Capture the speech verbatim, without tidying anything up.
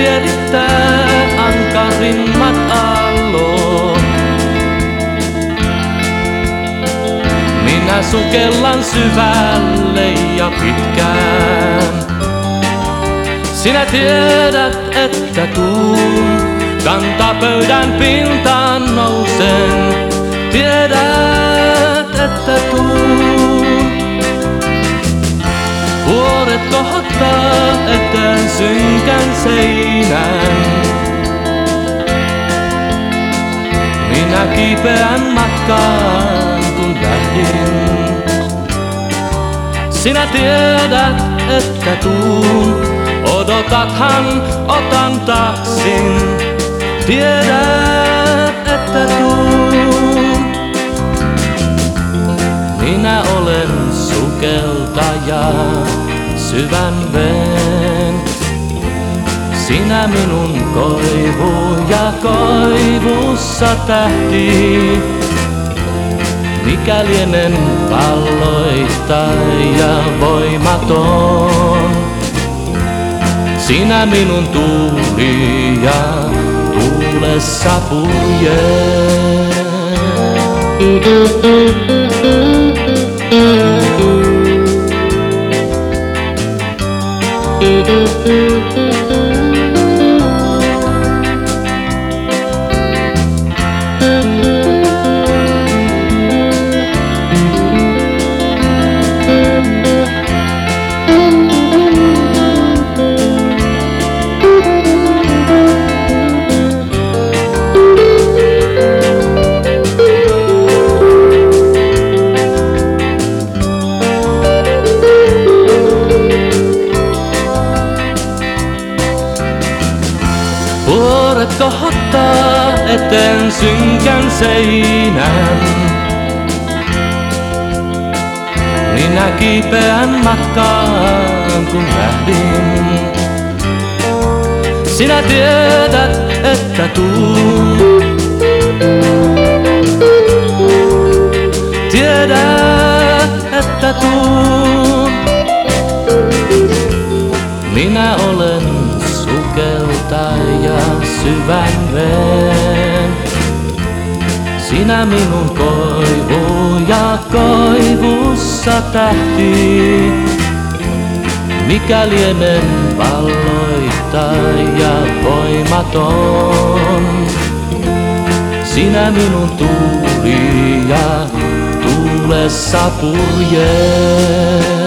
vierittää ankarimmat aallot. Minä sukellan syvälle ja pitkään. Sinä tiedät, että tuun kantapöydän pintaan nousen. Tiedät, että tuun. Vuoret kohottaa eteen synkän seinän. Minä kiipeän matkaan kun lähdin. Sinä tiedät, että tuun. Odotathan, otan taksin. Tiedät, että tuun. Minä olen sukeltaja syvän veen. Sinä minun koivu ja koivussa tähti. Mikä lienen valloittaja voimaton. Sinä minun tuuli ja tuulessa puljee. Vuoret kohottaa eteen synkän seinän. Minä kiipeän matkaan kun lähdin. Sinä tiedät, että tuun. Tiedät, että tuun. Minä olen sukeltaja syvän veen. Sinä minun koivu ja koivussa tähti. Mikä lienen valloittaja voimaton. Sinä minun tuuli ja tuulessa puljee.